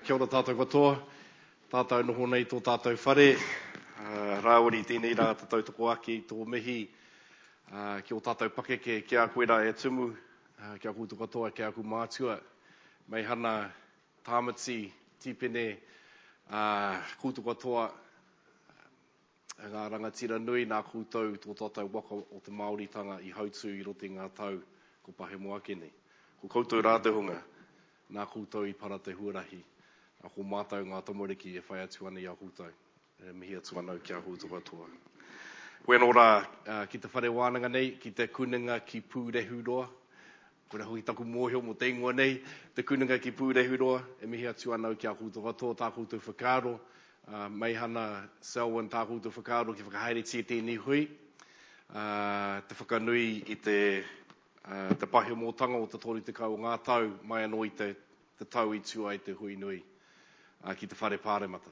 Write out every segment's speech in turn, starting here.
Kia ora tātou katoa, tātou noho nei tō tātou whare, rāwari tēnei rā te tautoko aki tō mihi, ki o tātou pakeke kia koe rā e tumu, kia koutou katoa, kia ku mātua, mei hana tāmati, tīpene, koutou katoa, ngā rangatira nui, nā koutou tō tātou waka o te Māoritanga i hautu i rote ngā tau ko pahe moakene. Ko koutou rātehunga, nā koutou i para te huarahi. A ko mātou ngā tamariki e whai atu ana i a koutou. E mihi atu anau ki a koutou katoa. Koe nō rā, ki te whare wānanga nei, ki te kuninga ki pūrehuroa. Kura hui taku mōhio mo te ingoa nei, te kuninga ki pūrehuroa. E mihi atu anau ki a koutou katoa, tā koutou whakaaro. Mei hana Selwyn tā koutou whakaaro ki whakahaere tia tēnei hui. Te whakanui i te pahi mōtanga o te tori te kau o ngā tau, mai anō i te tau i tua i te hui nui. Ki te whare pāremata.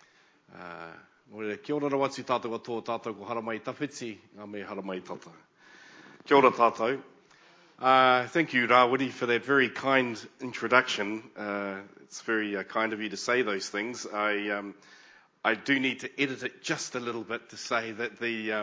Kia ora rawatu tātou katoa, tātou ko haramai tawhiti, ngā me haramai tata. Kia ora tātou. Thank you, Rawiri, for that very kind introduction. It's very kind of you to say those things. I do need to edit it just a little bit to say that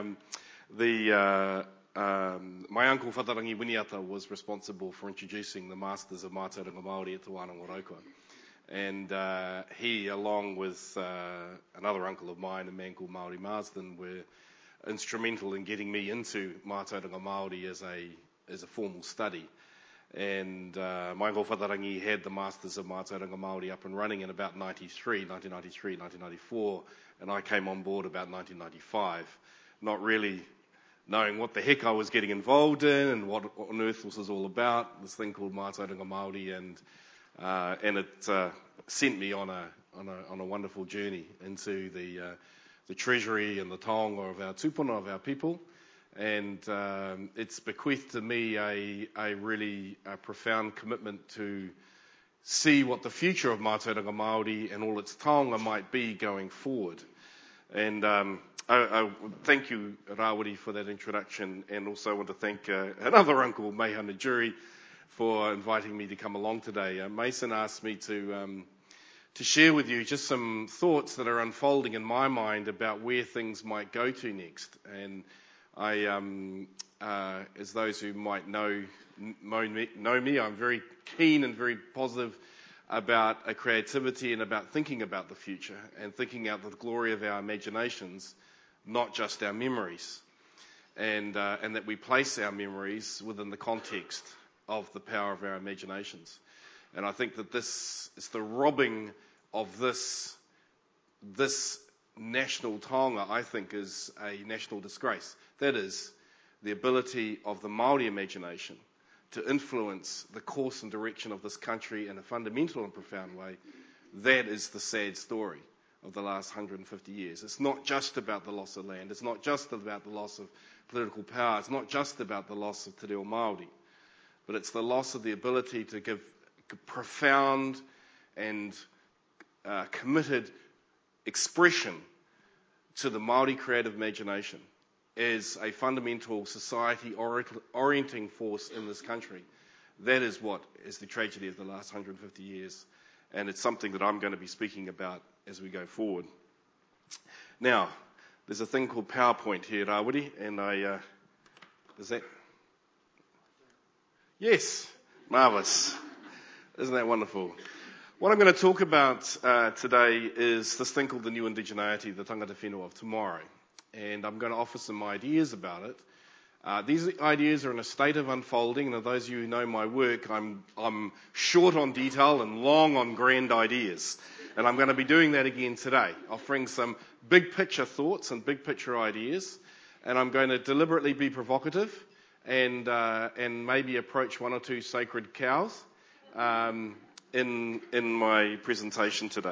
my uncle Whatarangi Winiata was responsible for introducing the Masters of Mātauranga Māori at Te Wānanga Raukua. And he, along with another uncle of mine, a man called Māori Marsden, were instrumental in getting me into Mātauranga Māori as a formal study. And my uncle Whatarangi had the Masters of Mātauranga Māori up and running in about 1994, and I came on board about 1995, not really knowing what the heck I was getting involved in and what on earth this was all about, this thing called Mātauranga Māori, and it sent me on a wonderful journey into the treasury and the taonga of our tupuna, of our people, and it's bequeathed to me a really profound commitment to see what the future of Mātauranga Māori and all its taonga might be going forward. And I thank you, Rawiri, for that introduction, and also want to thank another uncle, Meihana Jury, for inviting me to come along today. Mason asked me to share with you just some thoughts that are unfolding in my mind about where things might go to next. And I, as those who might know me, I'm very keen and very positive about a creativity and about thinking about the future and thinking out the glory of our imaginations, not just our memories, and that we place our memories within the context of the power of our imaginations. And I think that this is the robbing of this national taonga, I think, is a national disgrace. That is, the ability of the Māori imagination to influence the course and direction of this country in a fundamental and profound way. That is the sad story of the last 150 years. It's not just about the loss of land. It's not just about the loss of political power. It's not just about the loss of te reo Māori. But it's the loss of the ability to give profound and committed expression to the Māori creative imagination as a fundamental society orienting force in this country. That is what is the tragedy of the last 150 years, and it's something that I'm going to be speaking about as we go forward. Now, there's a thing called PowerPoint here, Rawiri, and is that? Yes, marvellous. Isn't that wonderful? What I'm going to talk about today is this thing called the new indigeneity, the tangata whenua of tomorrow. And I'm going to offer some ideas about it. These ideas are in a state of unfolding, and those of you who know my work, I'm short on detail and long on grand ideas. And I'm going to be doing that again today, offering some big picture thoughts and big picture ideas. And I'm going to deliberately be provocative and maybe approach one or two sacred cows in my presentation today.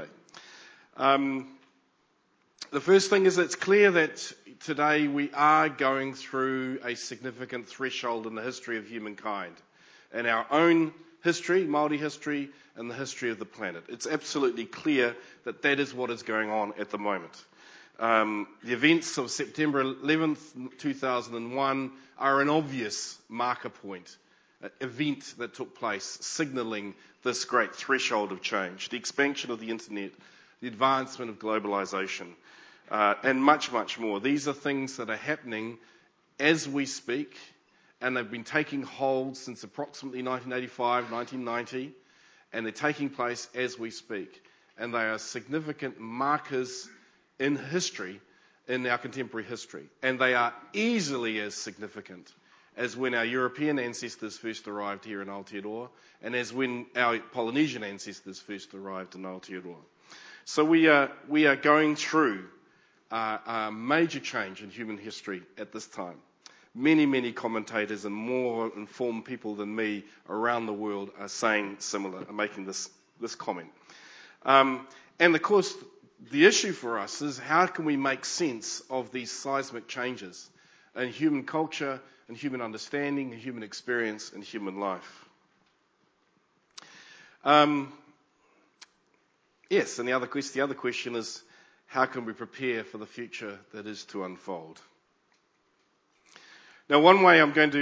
The first thing is it's clear that today we are going through a significant threshold in the history of humankind, in our own history, Māori history, and the history of the planet. It's absolutely clear that that is what is going on at the moment. The events of September 11th, 2001 are an obvious marker point event that took place, signalling this great threshold of change. The expansion of the internet, the advancement of globalization, and much, much more. These are things that are happening as we speak, and they've been taking hold since approximately 1985, 1990, and they're taking place as we speak. And they are significant markers in history, in our contemporary history. And they are easily as significant as when our European ancestors first arrived here in Aotearoa, and as when our Polynesian ancestors first arrived in Aotearoa. So we are going through a major change in human history at this time. Many, many commentators and more informed people than me around the world are saying similar, are making this comment. And of course, the issue for us is how can we make sense of these seismic changes in human culture, and human understanding, and human experience, and human life. Yes, and the other question is, how can we prepare for the future that is to unfold? Now, one way I'm going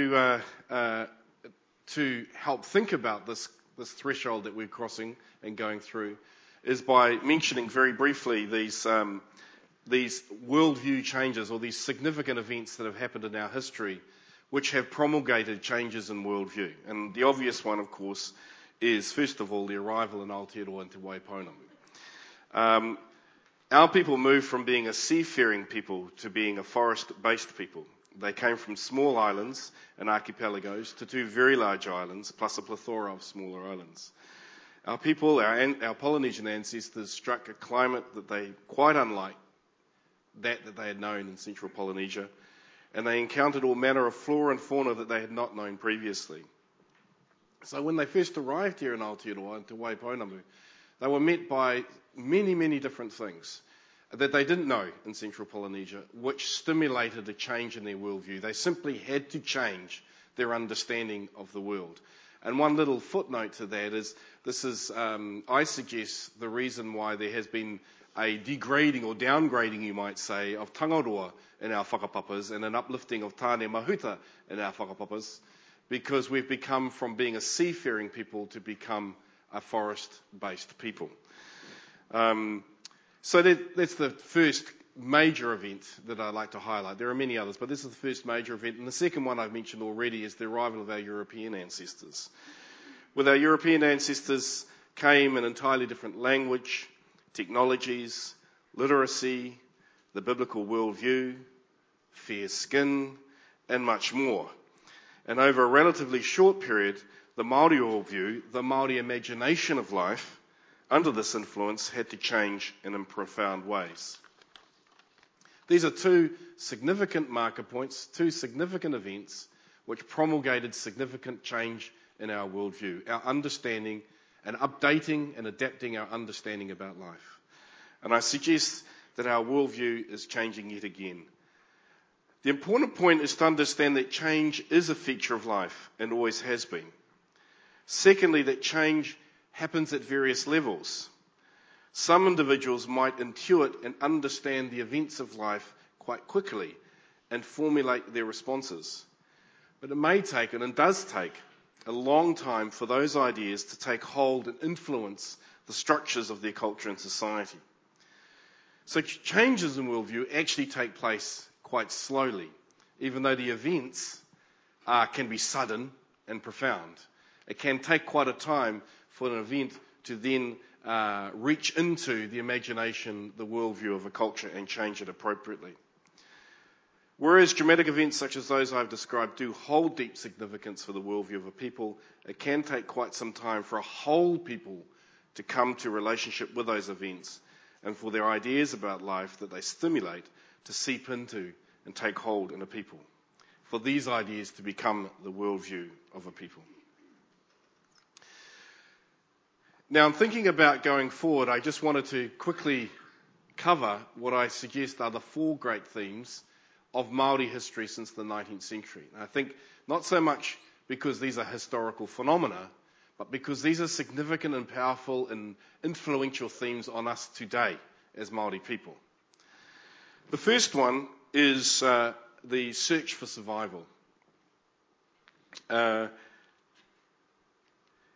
to help think about this threshold that we're crossing and going through is by mentioning very briefly these worldview changes, or these significant events that have happened in our history which have promulgated changes in worldview. And the obvious one, of course, is, first of all, the arrival in Aotearoa and Te Waiponamu. Our people moved from being a seafaring people to being a forest-based people. They came from small islands and archipelagos to two very large islands, plus a plethora of smaller islands. Our people, our Polynesian ancestors, struck a climate that they quite unlike that they had known in central Polynesia, and they encountered all manner of flora and fauna that they had not known previously. So when they first arrived here in Aotearoa and Te Waiponamu, they were met by many, many different things that they didn't know in central Polynesia, which stimulated a change in their worldview. They simply had to change their understanding of the world. And one little footnote to that is, I suggest, the reason why there has been a degrading or downgrading, you might say, of tangaroa in our whakapapas and an uplifting of tāne mahuta in our whakapapas, because we've become from being a seafaring people to become a forest-based people. So that's the first major event that I'd like to highlight. There are many others, but this is the first major event. And the second one I've mentioned already is the arrival of our European ancestors. With our European ancestors came an entirely different language, technologies, literacy, the biblical worldview, fair skin, and much more. And over a relatively short period, the Māori worldview, the Māori imagination of life, under this influence, had to change in profound ways. These are two significant marker points, two significant events which promulgated significant change in our worldview, our understanding, and updating and adapting our understanding about life. And I suggest that our worldview is changing yet again. The important point is to understand that change is a feature of life and always has been. Secondly, that change happens at various levels. Some individuals might intuit and understand the events of life quite quickly and formulate their responses. But it may take, and it does take, a long time for those ideas to take hold and influence the structures of their culture and society. So changes in worldview actually take place quite slowly, even though the events can be sudden and profound. It can take quite a time for an event to then reach into the imagination, the worldview of a culture, and change it appropriately. Whereas dramatic events such as those I've described do hold deep significance for the worldview of a people, it can take quite some time for a whole people to come to relationship with those events and for their ideas about life that they stimulate to seep into and take hold in a people, for these ideas to become the worldview of a people. Now, in thinking about going forward, I just wanted to quickly cover what I suggest are the four great themes of Māori history since the 19th century. And I think not so much because these are historical phenomena, but because these are significant and powerful and influential themes on us today as Māori people. The first one is the search for survival.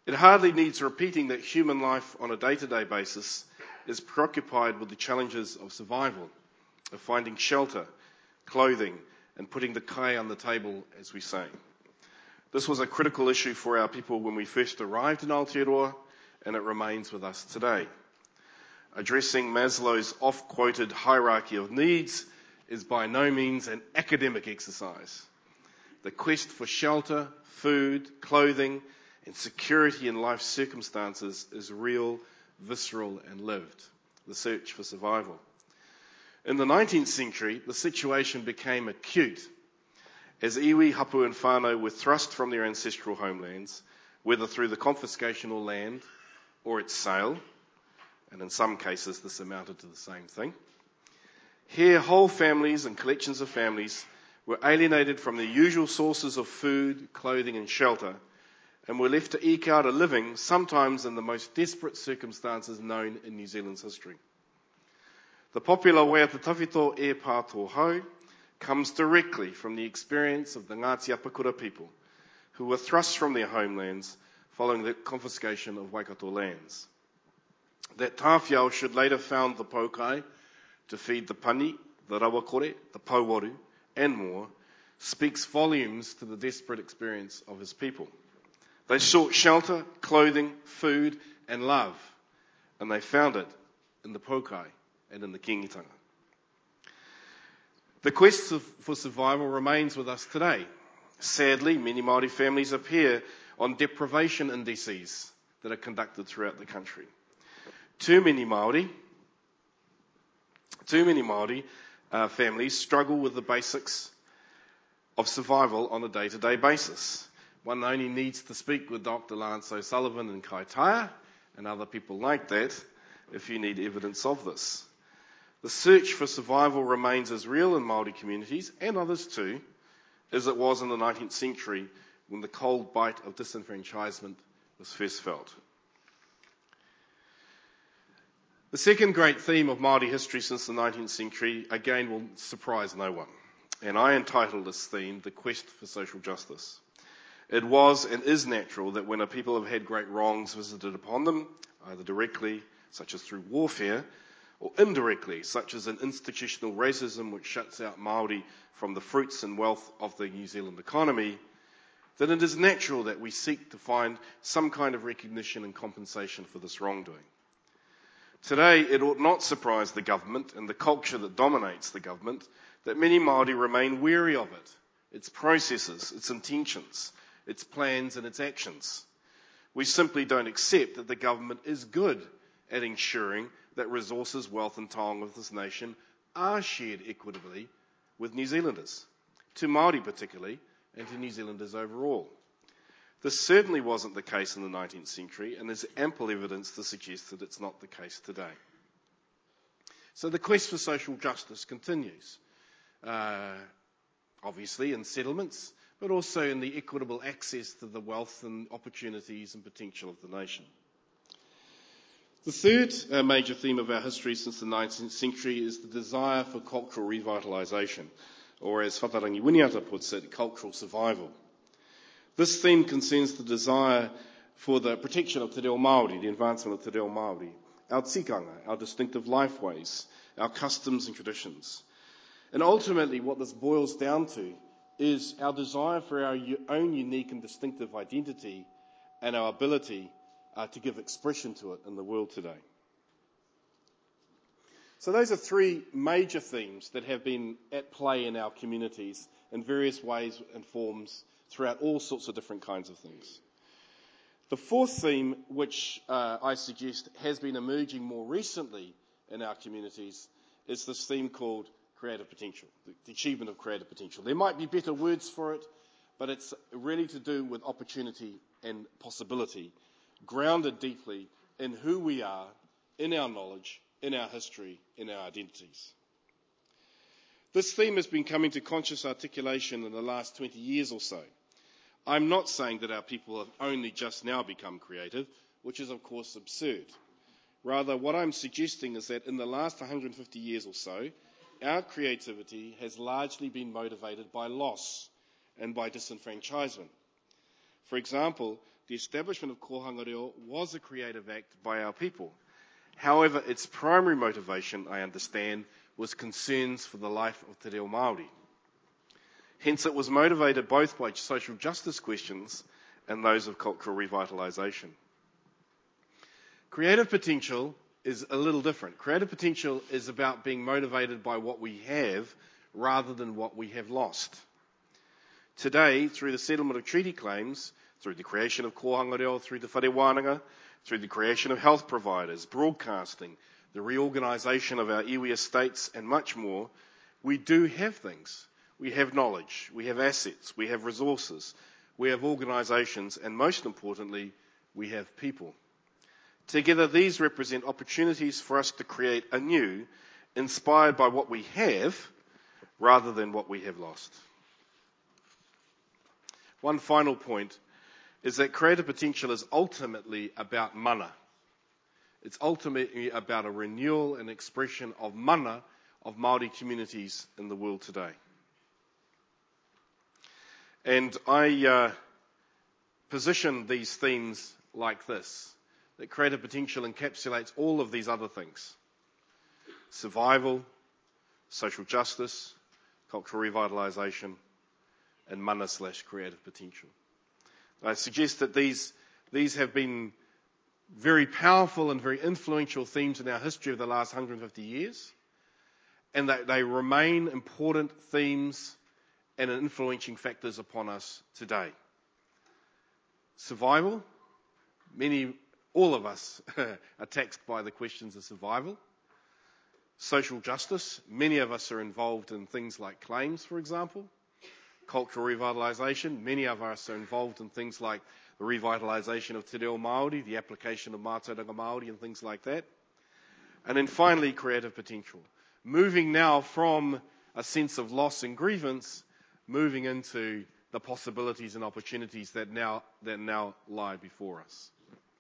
It hardly needs repeating that human life on a day-to-day basis is preoccupied with the challenges of survival, of finding shelter, clothing, and putting the kai on the table, as we say. This was a critical issue for our people when we first arrived in Aotearoa, and it remains with us today. Addressing Maslow's oft-quoted hierarchy of needs is by no means an academic exercise. The quest for shelter, food, clothing, and security in life circumstances is real, visceral, and lived. The search for survival. In the 19th century, the situation became acute as iwi, hapu, and whānau were thrust from their ancestral homelands, whether through the confiscation of land or its sale, and in some cases this amounted to the same thing. Here, whole families and collections of families were alienated from their usual sources of food, clothing, and shelter, and were left to eke out a living, sometimes in the most desperate circumstances known in New Zealand's history. The popular Wea te Tawhito e Pātō Hau comes directly from the experience of the Ngāti Apakura people, who were thrust from their homelands following the confiscation of Waikato lands. That tāwhiao should later found the Pokai to feed the pani, the rawakore, the pauwaru, and more, speaks volumes to the desperate experience of his people. They sought shelter, clothing, food, and love, and they found it in the Pokai and in the kingitanga. The quest for survival remains with us today. Sadly, many Māori families appear on deprivation indices that are conducted throughout the country. Too many Māori families struggle with the basics of survival on a day-to-day basis. One only needs to speak with Dr. Lance O'Sullivan in Kaitaia and other people like that if you need evidence of this. The search for survival remains as real in Māori communities, and others too, as it was in the 19th century when the cold bite of disenfranchisement was first felt. The second great theme of Māori history since the 19th century, again, will surprise no one. And I entitled this theme, The Quest for Social Justice. It was and is natural that when a people have had great wrongs visited upon them, either directly, such as through warfare, or indirectly, such as an institutional racism which shuts out Māori from the fruits and wealth of the New Zealand economy, then it is natural that we seek to find some kind of recognition and compensation for this wrongdoing. Today, it ought not surprise the government and the culture that dominates the government that many Māori remain wary of it, its processes, its intentions, its plans and its actions. We simply don't accept that the government is good at ensuring that resources, wealth and taonga of this nation are shared equitably with New Zealanders, to Māori particularly, and to New Zealanders overall. This certainly wasn't the case in the 19th century, and there's ample evidence to suggest that it's not the case today. So the quest for social justice continues, obviously in settlements, but also in the equitable access to the wealth and opportunities and potential of the nation. The third major theme of our history since the 19th century is the desire for cultural revitalisation, or as Whatarangi Winiata puts it, cultural survival. This theme concerns the desire for the protection of te reo Māori, the advancement of te reo Māori, our tikanga, our distinctive lifeways, our customs and traditions. And ultimately what this boils down to is our desire for our own unique and distinctive identity and our ability to give expression to it in the world today. So those are three major themes that have been at play in our communities in various ways and forms throughout all sorts of different kinds of things. The fourth theme, which I suggest has been emerging more recently in our communities, is this theme called creative potential, the achievement of creative potential. There might be better words for it, but it's really to do with opportunity and possibility, grounded deeply in who we are, in our knowledge, in our history, in our identities. This theme has been coming to conscious articulation in the last 20 years or so. I'm not saying that our people have only just now become creative, which is of course absurd. Rather, what I'm suggesting is that in the last 150 years or so, our creativity has largely been motivated by loss and by disenfranchisement. For example, the establishment of Kohanga Reo was a creative act by our people. However, its primary motivation, I understand, was concerns for the life of te reo Māori. Hence, it was motivated both by social justice questions and those of cultural revitalisation. Creative potential is a little different. Creative potential is about being motivated by what we have rather than what we have lost. Today, through the settlement of treaty claims, through the creation of Kohanga Reo, through the Whare Wānanga, through the creation of health providers, broadcasting, the reorganisation of our iwi estates and much more, we do have things. We have knowledge, we have assets, we have resources, we have organisations, and most importantly, we have people. Together, these represent opportunities for us to create anew, inspired by what we have, rather than what we have lost. One final point is that creative potential is ultimately about mana. It's ultimately about a renewal and expression of mana of Māori communities in the world today. And I position these themes like this, that creative potential encapsulates all of these other things: survival, social justice, cultural revitalisation, and mana/creative potential. I suggest that these have been very powerful and very influential themes in our history of the last 150 years, and that they remain important themes and influencing factors upon us today. Survival, all of us are taxed by the questions of survival. Social justice, many of us are involved in things like claims, for example. Cultural revitalisation, many of us are involved in things like the revitalisation of te reo Māori, the application of mātauranga Māori and things like that. And then finally, creative potential. Moving now from a sense of loss and grievance, moving into the possibilities and opportunities that now lie before us.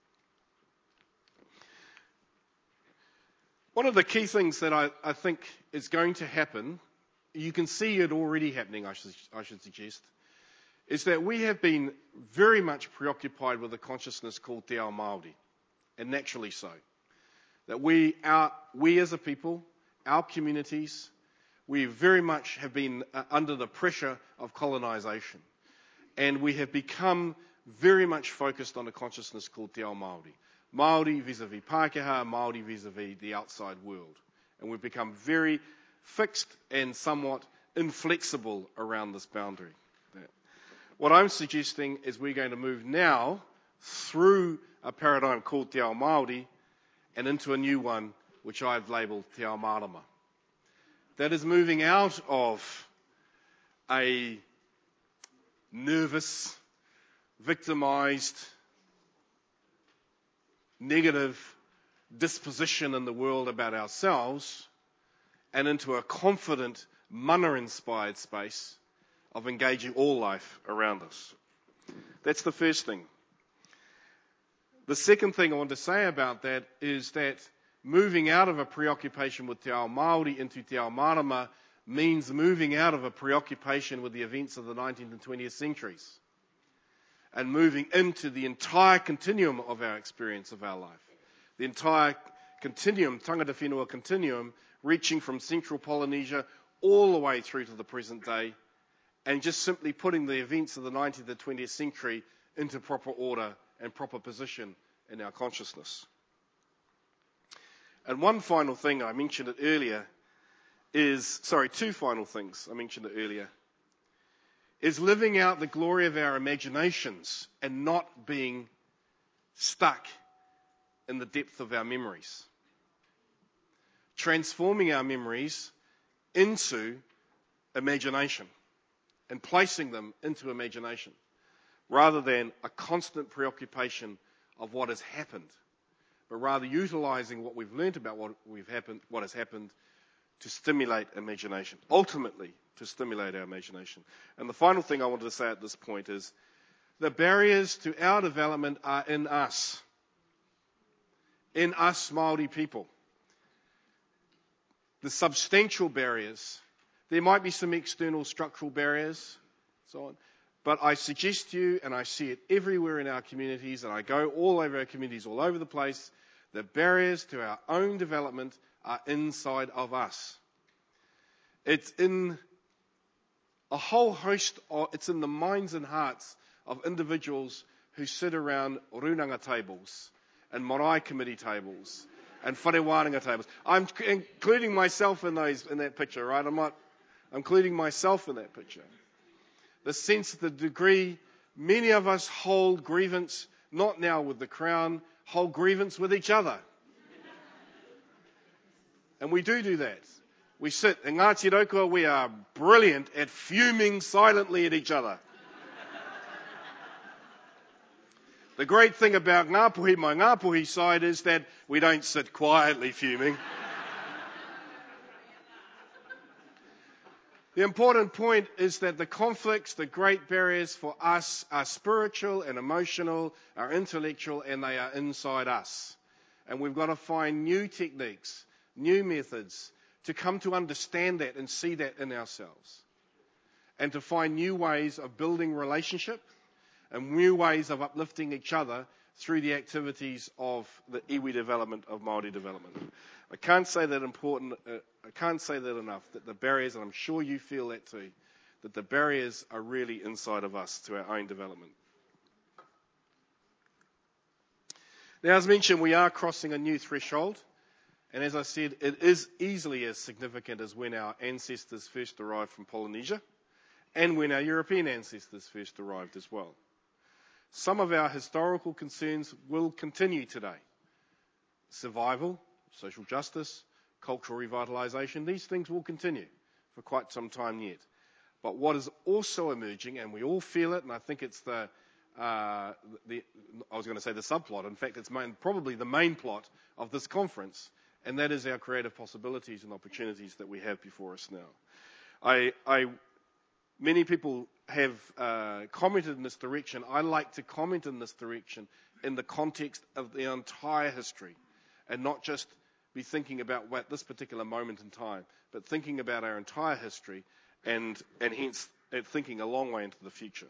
One of the key things that I think is going to happen, you can see it already happening, I should suggest, is that we have been very much preoccupied with a consciousness called Te Ao Māori, and naturally so. That we as a people, our communities, we very much have been under the pressure of colonisation, and we have become very much focused on a consciousness called Te Ao Māori. Māori vis-a-vis Pākehā, Māori vis-a-vis the outside world. And we've become very fixed and somewhat inflexible around this boundary. What I'm suggesting is we're going to move now through a paradigm called Te Ao Māori and into a new one which I've labelled Te Ao Marama. That is moving out of a nervous, victimised, negative disposition in the world about ourselves and into a confident, mana-inspired space of engaging all life around us. That's the first thing. The second thing I want to say about that is that moving out of a preoccupation with Te Ao Māori into Te Ao Marama means moving out of a preoccupation with the events of the 19th and 20th centuries and moving into the entire continuum of our experience of our life. The entire continuum, tangata whenua continuum, reaching from central Polynesia all the way through to the present day, and just simply putting the events of the 19th and 20th century into proper order and proper position in our consciousness. And one final thing, I mentioned it earlier, two final things, I mentioned it earlier, is living out the glory of our imaginations and not being stuck in the depth of our memories. Transforming our memories into imagination and placing them into imagination rather than a constant preoccupation of what has happened, but rather utilising what we've learnt about what has happened to stimulate imagination, ultimately to stimulate our imagination. And the final thing I wanted to say at this point is the barriers to our development are in us Māori people. The substantial barriers, there might be some external structural barriers, so on, But I suggest to you, and I see it everywhere in our communities, and I go all over our communities all over the place, the barriers to our own development are inside of us. It's in a whole host it's in the minds and hearts of individuals who sit around runanga tables and marae committee tables and whare wānanga tables. I'm including myself in that picture, right? I'm including myself in that picture. The sense, the degree, many of us hold grievance, not now with the Crown, hold grievance with each other. And we do that. We sit, in Ngāti Raukawa, we are brilliant at fuming silently at each other. The great thing about Ngāpuhi, my Ngāpuhi side, is that we don't sit quietly fuming. The important point is that the conflicts, the great barriers for us are spiritual and emotional, are intellectual, and they are inside us. And we've got to find new techniques, new methods to come to understand that and see that in ourselves. And to find new ways of building relationship and new ways of uplifting each other through the activities of the iwi development, of Māori development. I can't say that enough, that the barriers, and I'm sure you feel that too, that the barriers are really inside of us to our own development. Now, as mentioned, we are crossing a new threshold, and as I said, it is easily as significant as when our ancestors first arrived from Polynesia, and when our European ancestors first arrived as well. Some of our historical concerns will continue today. Survival, social justice, cultural revitalisation, these things will continue for quite some time yet. But what is also emerging, and we all feel it, and I think it's the subplot, in fact it's probably the main plot of this conference, and that is our creative possibilities and opportunities that we have before us now. Many people have commented in this direction. I like to comment in this direction in the context of the entire history, and not just be thinking about this particular moment in time, but thinking about our entire history and hence thinking a long way into the future.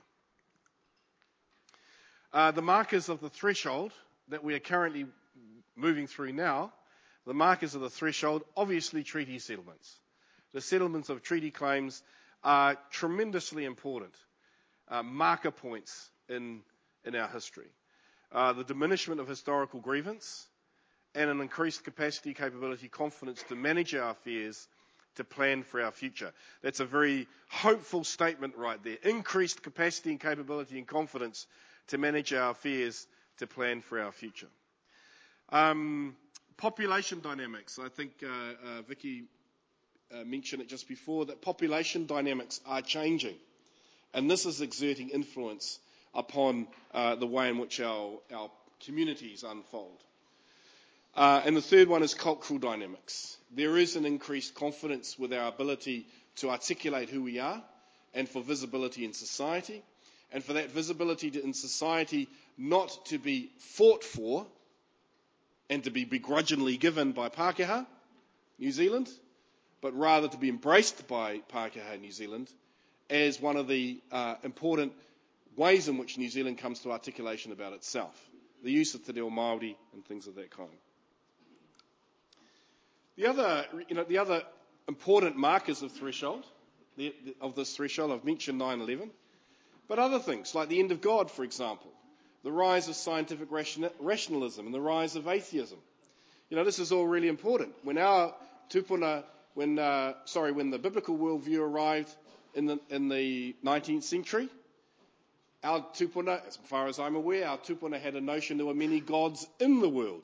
The markers of the threshold that we are currently moving through now, the markers of the threshold, obviously treaty settlements. The settlements of treaty claims are tremendously important marker points in our history. The diminishment of historical grievance and an increased capacity, capability, confidence to manage our affairs, to plan for our future. That's a very hopeful statement right there. Increased capacity and capability and confidence to manage our affairs, to plan for our future. Population dynamics. I think Vicky mentioned it just before, that population dynamics are changing. And this is exerting influence upon the way in which our communities unfold. And the third one is cultural dynamics. There is an increased confidence with our ability to articulate who we are and for visibility in society. And for that visibility in society not to be fought for and to be begrudgingly given by Pākehā, New Zealand, but rather to be embraced by Pākehā, New Zealand, as one of the important ways in which New Zealand comes to articulation about itself. The use of te reo Māori and things of that kind. The other important markers of threshold, of this threshold, I've mentioned 9/11, but other things like the end of God, for example, the rise of scientific rationalism and the rise of atheism. This is all really important. When our tupuna, when the biblical worldview arrived in the 19th century, our tupuna, as far as I'm aware, our tupuna had a notion there were many gods in the world.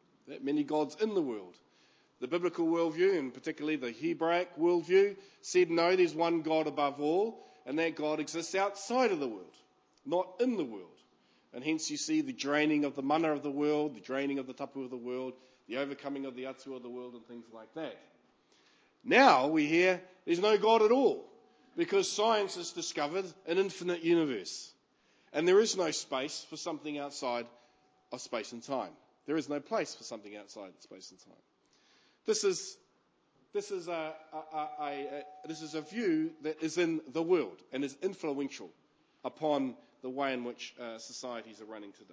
The biblical worldview, and particularly the Hebraic worldview, said no, there's one God above all, and that God exists outside of the world, not in the world. And hence you see the draining of the mana of the world, the draining of the tapu of the world, the overcoming of the atu of the world, and things like that. Now we hear there's no God at all, because science has discovered an infinite universe. And there is no space for something outside of space and time. There is no place for something outside of space and time. This is a view that is in the world and is influential upon the way in which societies are running today.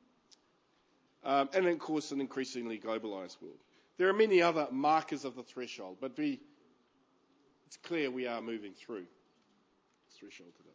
And of course, an increasingly globalised world. There are many other markers of the threshold, but it's clear we are moving through this threshold today.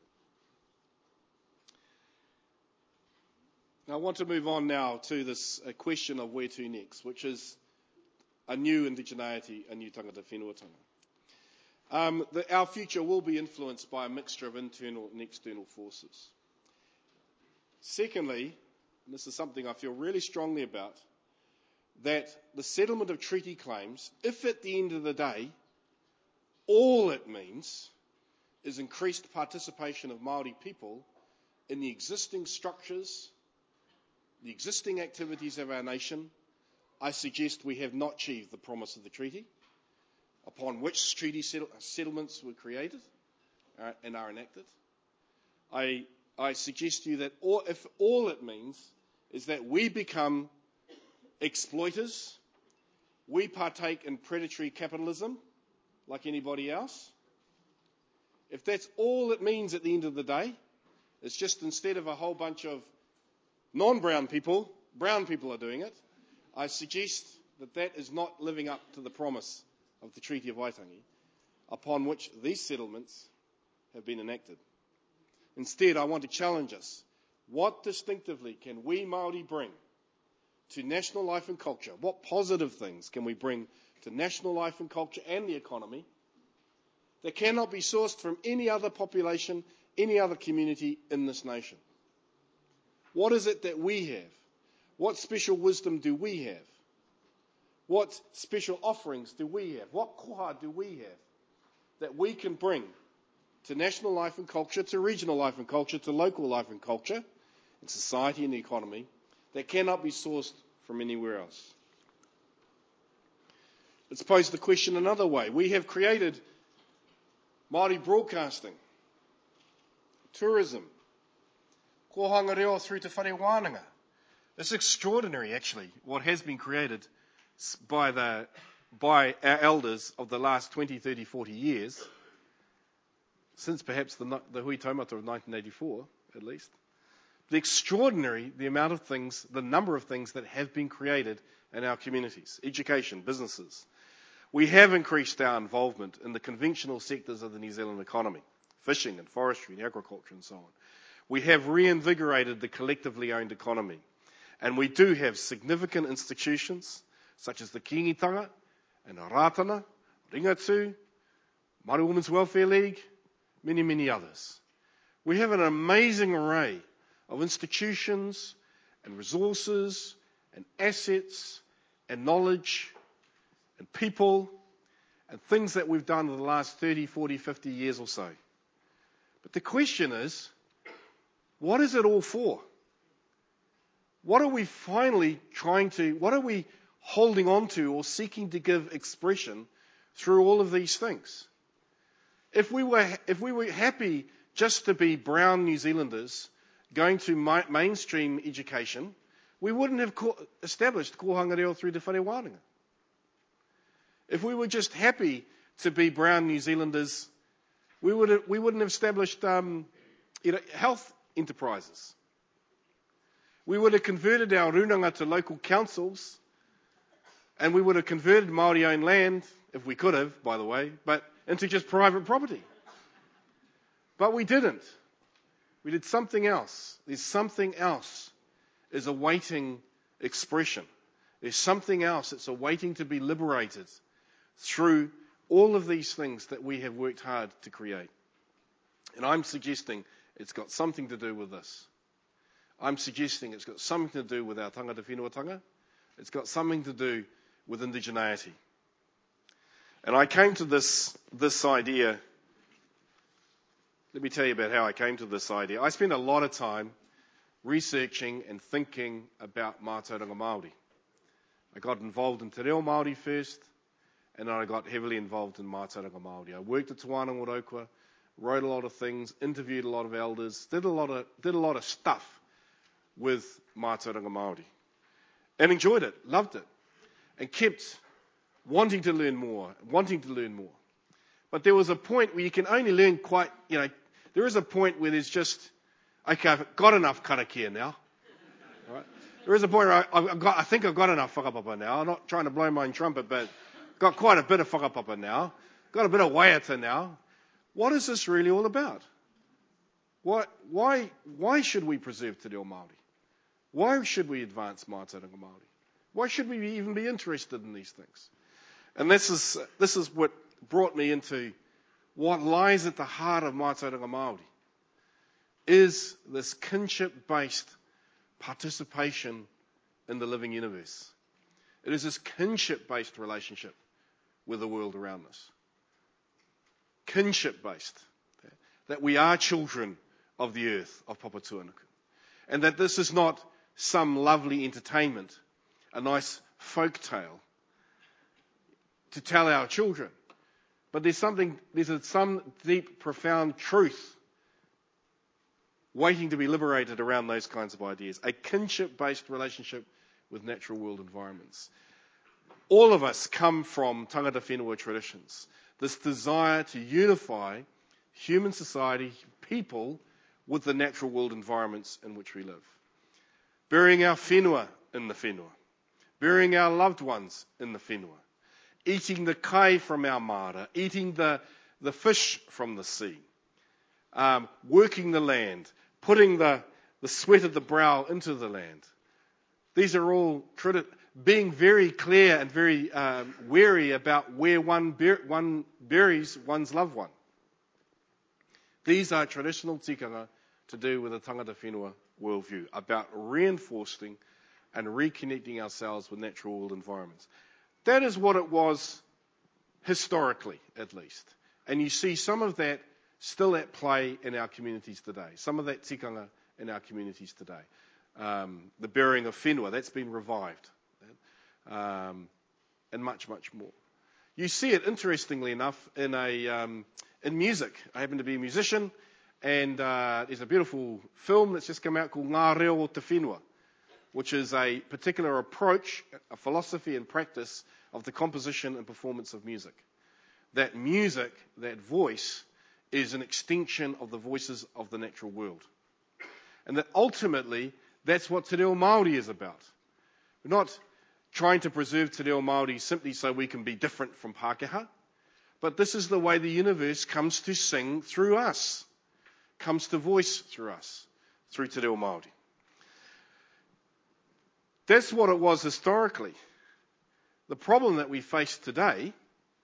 Now, I want to move on now to this question of where to next, which is a new indigeneity, a new tangata whenua-tanga. Our future will be influenced by a mixture of internal and external forces. Secondly, and this is something I feel really strongly about, that the settlement of treaty claims, if at the end of the day, all it means is increased participation of Māori people in the existing structures, the existing activities of our nation, I suggest we have not achieved the promise of the treaty, upon which treaty settlements were created and are enacted. I suggest to you that if all it means is that we become exploiters, we partake in predatory capitalism like anybody else, if that's all it means at the end of the day, it's just instead of a whole bunch of non-brown people, brown people are doing it, I suggest that that is not living up to the promise of the Treaty of Waitangi, upon which these settlements have been enacted. Instead, I want to challenge us. What distinctively can we Māori bring to national life and culture? What positive things can we bring to national life and culture and the economy that cannot be sourced from any other population, any other community in this nation? What is it that we have? What special wisdom do we have? What special offerings do we have? What koha do we have that we can bring to national life and culture, to regional life and culture, to local life and culture, and society and the economy that cannot be sourced from anywhere else? Let's pose the question another way. We have created Māori broadcasting, tourism, kohanga reo through to whare wānanga. It's extraordinary, actually, what has been created by our elders of the last 20, 30, 40 years, since perhaps the Hui Taumata of 1984, at least. The amount of things, the number of things that have been created in our communities, education, businesses. We have increased our involvement in the conventional sectors of the New Zealand economy, fishing and forestry and agriculture and so on. We have reinvigorated the collectively owned economy. And we do have significant institutions, such as the Kingitanga and Rātana, Ringatu, Māori Women's Welfare League, many, many others. We have an amazing array of institutions and resources and assets and knowledge and people and things that we've done in the last 30, 40, 50 years or so. But the question is, what is it all for? What are we what are we holding on to or seeking to give expression through all of these things? If we were happy just to be brown New Zealanders going to mainstream education, we wouldn't have established kohanga reo through to whare wānanga. If we were just happy to be brown New Zealanders, we wouldn't have established health enterprises. We would have converted our runanga to local councils, and we would have converted Māori-owned land, if we could have, by the way, but into just private property. But we didn't. We did something else. There's something else is awaiting expression. There's something else that's awaiting to be liberated through all of these things that we have worked hard to create. And I'm suggesting it's got something to do with this. I'm suggesting it's got something to do with our tangata whenua-tanga. It's got something to do with indigeneity. And I came to this idea. Let me tell you about how I came to this idea. I spent a lot of time researching and thinking about mātauranga Māori. I got involved in Te Reo Māori first, and then I got heavily involved in mātauranga Māori. I worked at Te Wānanga Ōrākua, wrote a lot of things, interviewed a lot of elders, did a lot of stuff with mātauranga Māori, and enjoyed it, loved it, and kept wanting to learn more. But there was a point where you can only learn There is a point where there's just, okay, I've got enough karakia now. Right? There is a point where I think I've got enough whakapapa now. I'm not trying to blow my own trumpet, but got quite a bit of whakapapa now. Got a bit of waiata now. What is this really all about? Why should we preserve Te Reo Māori? Why should we advance Mātauranga Māori? Why should we even be interested in these things? And this is what brought me into what lies at the heart of Mātauranga Māori, is this kinship-based participation in the living universe. It is this kinship-based relationship with the world around us. Kinship-based. That we are children of the earth, of Papa Tuanuku. And that this is not some lovely entertainment, a nice folk tale to tell our children. But there's some deep, profound truth waiting to be liberated around those kinds of ideas. A kinship-based relationship with natural world environments. All of us come from tangata whenua traditions. This desire to unify human society, people, with the natural world environments in which we live. Burying our whenua in the whenua. Burying our loved ones in the whenua. Eating the kai from our mara. Eating the fish from the sea. Working the land. Putting the sweat of the brow into the land. These are all being very clear and very wary about where one buries one's loved one. These are traditional tikanga to do with the tangata whenua worldview, about reinforcing and reconnecting ourselves with natural world environments. That is what it was historically, at least. And you see some of that still at play in our communities today. Some of that tikanga in our communities today. The burying of whenua, that's been revived. And much, much more. You see it, interestingly enough, in music. I happen to be a musician, and there's a beautiful film that's just come out called Ngā Reo o Te Whenua, which is a particular approach, a philosophy and practice of the composition and performance of music. That music, that voice, is an extension of the voices of the natural world. And that ultimately, that's what Te Reo Māori is about. We're not trying to preserve Te Reo Māori simply so we can be different from Pākehā, but this is the way the universe comes to sing through us, comes to voice through us, through Te Reo Māori. That's what it was historically. The problem that we face today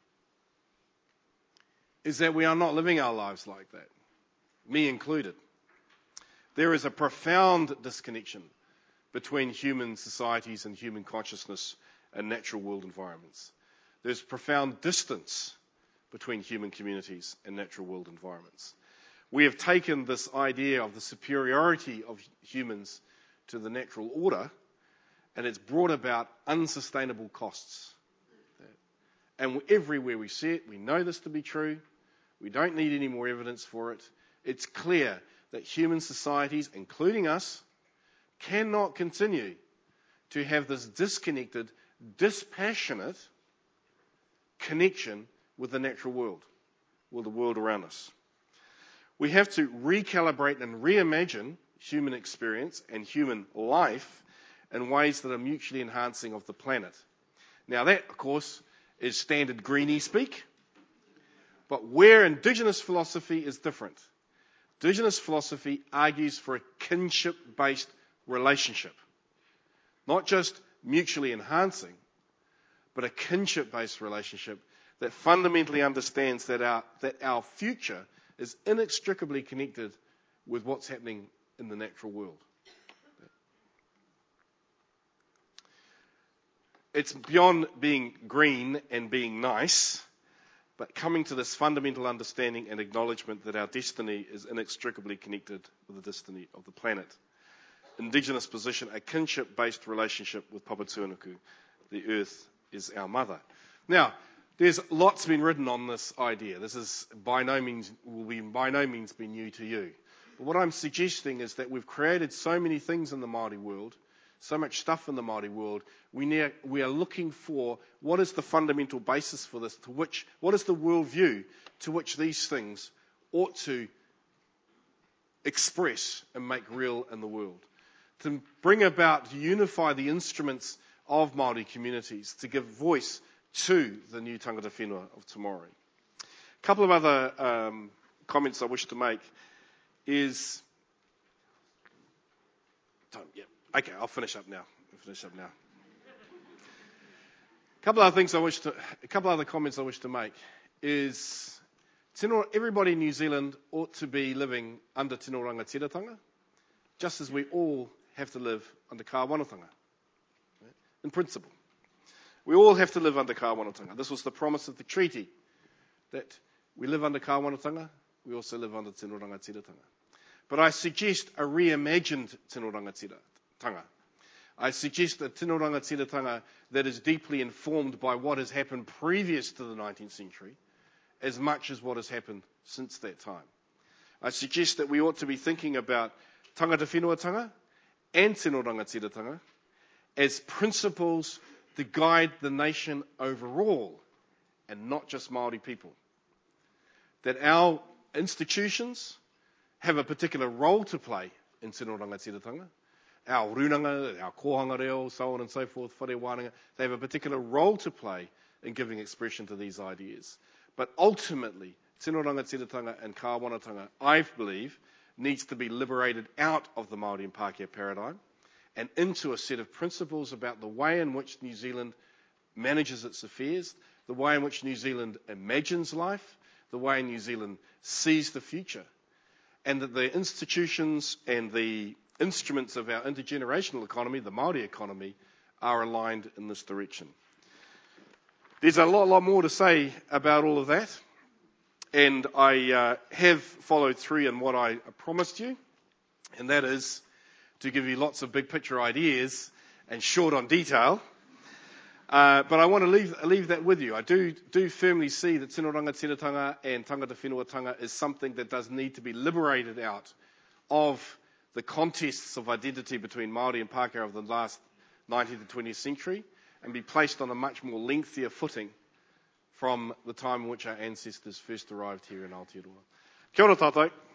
is that we are not living our lives like that, me included. There is a profound disconnection between human societies and human consciousness and natural world environments. There's profound distance between human communities and natural world environments. We have taken this idea of the superiority of humans to the natural order, and it's brought about unsustainable costs. And everywhere we see it, we know this to be true. We don't need any more evidence for it. It's clear that human societies, including us, cannot continue to have this disconnected, dispassionate connection with the natural world, with the world around us. We have to recalibrate and reimagine human experience and human life in ways that are mutually enhancing of the planet. Now that, of course, is standard greenie speak, but where Indigenous philosophy is different. Indigenous philosophy argues for a kinship-based relationship. Not just mutually enhancing, but a kinship-based relationship that fundamentally understands that our future is inextricably connected with what's happening in the natural world. It's beyond being green and being nice, but coming to this fundamental understanding and acknowledgement that our destiny is inextricably connected with the destiny of the planet. Indigenous position, a kinship-based relationship with Papa Tuanuku. The earth is our mother. Now, there's lots been written on this idea. This is by no means be new to you. But what I'm suggesting is that we've created so many things in the Māori world, so much stuff in the Māori world, we are looking for what is the fundamental basis for this, what is the worldview to which these things ought to express and make real in the world. To bring about, to unify the instruments of Māori communities, to give voice to the new tangata whenua of tomorrow. A couple of other comments I wish to make is... Okay, I'll finish up now. A couple other comments I wish to make is everybody in New Zealand ought to be living under tino rangatiratanga, just as we all have to live under kāwanatanga. In principle. We all have to live under kāwanatanga. This was the promise of the treaty, that we live under kāwanatanga, we also live under tino rangatiratanga. But I suggest a reimagined tino rangatiratanga. I suggest a tino rangatiratanga that is deeply informed by what has happened previous to the 19th century, as much as what has happened since that time. I suggest that we ought to be thinking about tangata whenuatanga and tino rangatiratanga as principles to guide the nation overall, and not just Māori people. That our institutions have a particular role to play in tino rangatiratanga. Our runanga, our kohanga reo, so on and so forth, whare wānanga, they have a particular role to play in giving expression to these ideas. But ultimately, tino rangatiratanga and kāwanatanga, I believe, needs to be liberated out of the Māori and Pākehā paradigm and into a set of principles about the way in which New Zealand manages its affairs, the way in which New Zealand imagines life, the way New Zealand sees the future, and that the institutions and the instruments of our intergenerational economy, the Māori economy, are aligned in this direction. There's a lot more to say about all of that, and I have followed through in what I promised you, and that is to give you lots of big picture ideas and short on detail. But I want to leave that with you. I do firmly see that tino rangatiratanga and tangata whenuatanga is something that does need to be liberated out of the contests of identity between Māori and Pākehā of the last 19th to 20th century, and be placed on a much more lengthier footing from the time in which our ancestors first arrived here in Aotearoa. Kia ora tātou.